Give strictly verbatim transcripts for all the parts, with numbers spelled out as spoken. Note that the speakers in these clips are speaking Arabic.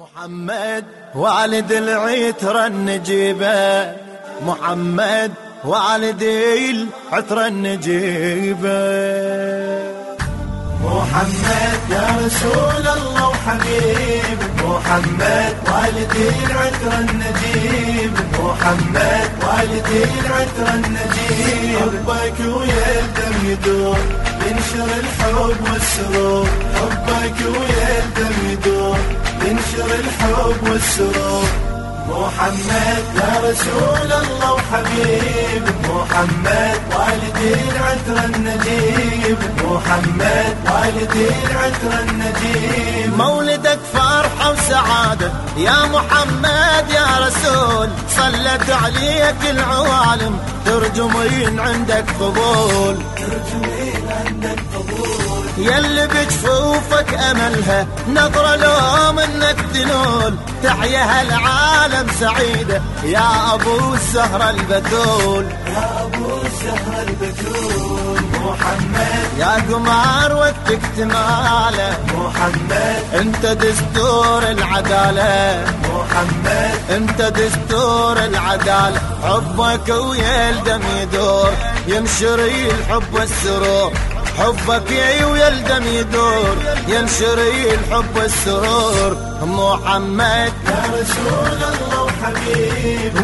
محمد والد العترة النجيبة، محمد والد العترة النجيبة. محمد يا رسول الله وحبيب، محمد والد العترة النجيب، محمد والد العترة النجيب. حبك ويا الدم يدور ينشر الحب والسرور، حبك ويا الدم يدور ينشر الحب والسرور. محمد يا رسول الله وحبيب، محمد والد العترة النجيب، محمد والد العترة النجيب. مولدك فرحة وسعادة يا محمد يا رسول، صلت عليك العوالم ترجمين عندك قبول، ترجمين عندك قبول. يلي بجفوفك أملها نظرة لو منك تنول، تحيا هالعالم سعيدة يا أبو الزهرة البتول، يا أبو الزهرة البتول. محمد يا قمر وقتك تماله، محمد انت دستور العدالة، محمد انت دستور العدالة. حبك ويا الدم يدور ينشري الحب والسرور، حبك يا ويا الدم يدور ينشري الحب والسرور. محمد يا رسول الله وحبيب،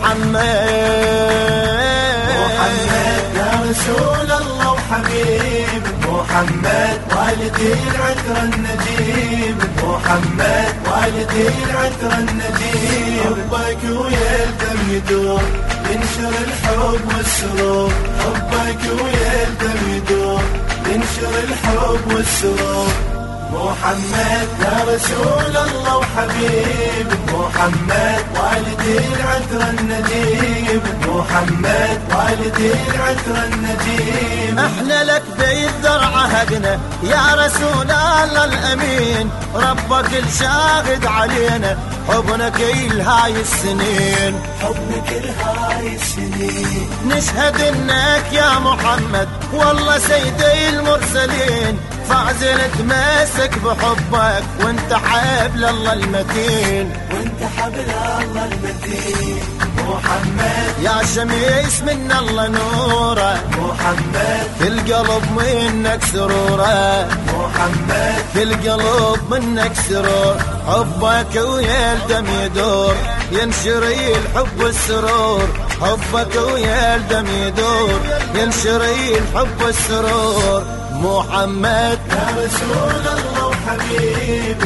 محمد محمد يا رسول الله وحبيب، محمد والد العترة النجيب، محمد والد العترة النجيب. حبك ويا الدم يدور ينشر الحب والسرور، حبك ويا الدم يدور ينشر الحب والسرور. محمد يا رسول الله وحبيب، محمد والد العترة النجيب، محمد والد العترة النجيب. احنا لك بالذر عهدنا يا رسول الله الامين، ربك الشاهد علينا حبنا كل هاي السنين، حبنا كل هاي السنين. نشهد انك يا محمد والله سيدي المرسلين، فاعزل تمسك بحبك وانت حبل الله المتين، وانت حبل الله المتين. محمد يا شميس من الله نوره، محمد في القلب منك سروره، محمد في القلب منك سرور. حبك ويا الدم يدور ينشري الحب والسرور، حبك ويا الدم يدور ينشري الحب والسرور. محمد يا رسول الله وحبيب،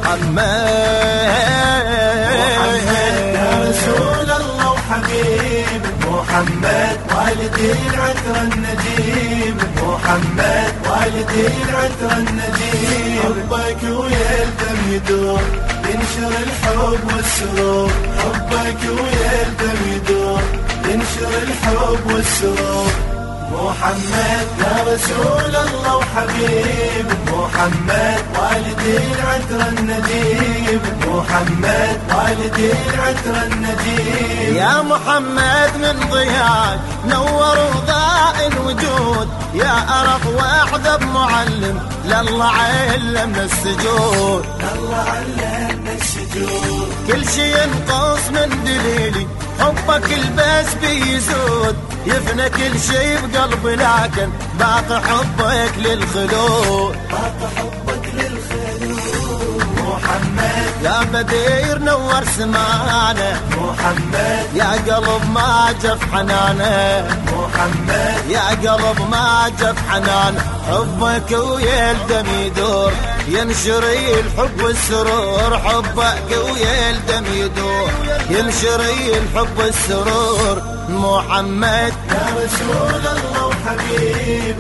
محمد محمد يا رسول الله وحبيب، محمد والد العترة النجيب، محمد والد العترة النجيب. حبك ويا الدم يدور ينشر الحب والسرور، حبك ويا الدم يدور ينشر الحب والسرور. محمد يا رسول الله وحبيب، محمد والد العترة النجيب، محمد والد العترة النجيب. يا محمد من ضياك نور وضاء الوجود، يا أرق وأعذب معلم لله علمنا السجود، الله علمنا السجود. كل شي ينقص من دليلي حبك البس بيزود، يفنى كل شي بقلبي لكن باقي حبك للخلود، باقي حبك للخلود. محمد يا بدير نور سمعنا، محمد يا قلب ما جف حنانه، محمد يا قلب ما جف حنان. حبك ويا الدم يدور ينشري الحب والسرور، حبك ويا الدم يدور ينشري الحب والسرور. محمد يا رسول الله وحبيب،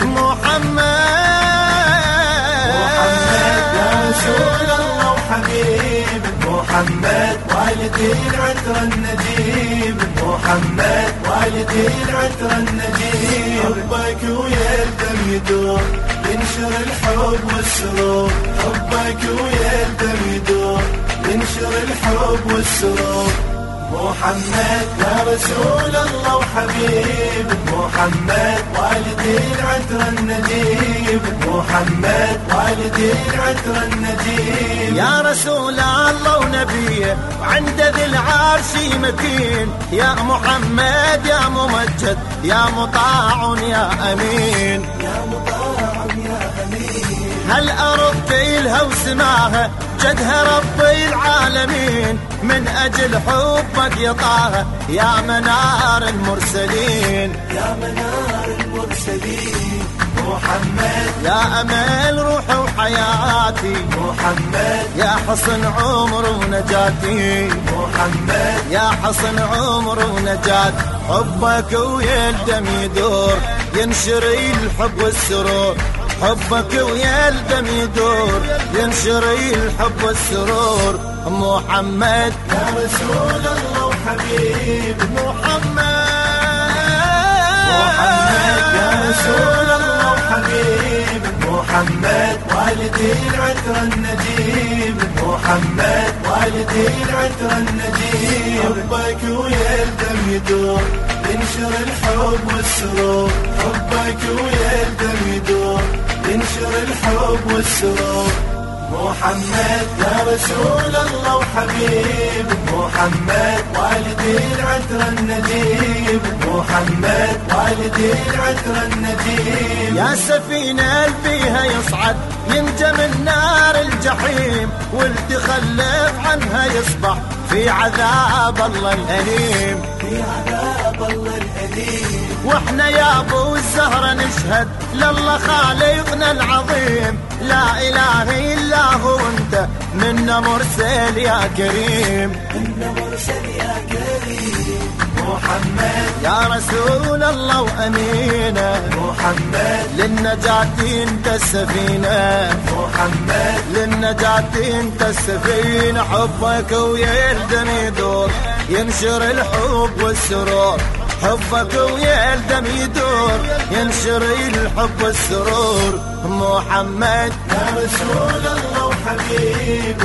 محمد محمد يا رسول الله وحبيب، محمد والد العترة النجيب، محمد والد العترة النجيب. حبك ويا الدم يدور ينشر الحب والسرور، حبك ويا الدم يدور ينشر الحب والسرور. محمد يا رسول الله وحبيب، محمد والدي العتر النجيب، محمد والدي العتر النجيب. يا رسول الله ونبيه وعند ذي العرش مكين، يا محمد يا ممجد يا مطاع يا أمين، يا مطاع يا أمين. هالأرض كلها وسماها جدها رب العالمين، من أجل حبك يا طه يا منار المرسلين، يا منار المرسلين. محمد يا أمل روحي وحياتي، محمد يا حصن عمر ونجاتي، محمد يا حصن عمر ونجات. حبك ويا الدم يدور ينشري الحب والسرور، حبك ويا الدم يدور ينشري الحب والسرور. محمد يا رسول الله وحبيب، محمد محمد يا رسول الله وحبيب، محمد والدي العتر النجيب، محمد والدي العتر النجيب. حبك ويا الدم يدور ينشر الحب والسرور، حبك ويا الدم يدور ينشر الحب والسرور. محمد يا رسول الله وحبيب، محمد والدي العتر النجيب، محمد والدي العتر النجيب. يا سفينة فيها يصعد ينجى من نار الجحيم، واللي خلف عنها يصبح في عذاب الله الأليم، في عذاب الله الأليم. واحنا يا ابو الزهرة نشهد لله خالقنا العظيم، لا اله الا هو انت منا مرسل يا كريم، منا مرسل يا كريم. محمد يا رسول الله وامينه، محمد للنجاة انت السفينة، محمد للنجاة انت السفينة. حبك ويا الدم يدور ينشر الحب والسرور، حبك ويا الدم يدور ينشر الحب والسرور. محمد يا رسول الله وحبيب،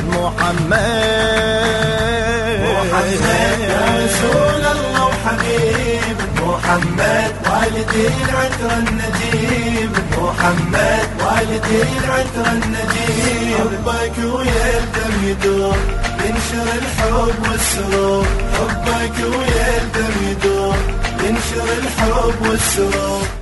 محمد محمد يا رسول الله وحبيب، محمد والدي العتر النجيب، محمد والدي العتر النجيب. حبك ويا الدم يدور ينشر الحب والسرور، حبك ويا الدم يدور ينشر الحب والسرور.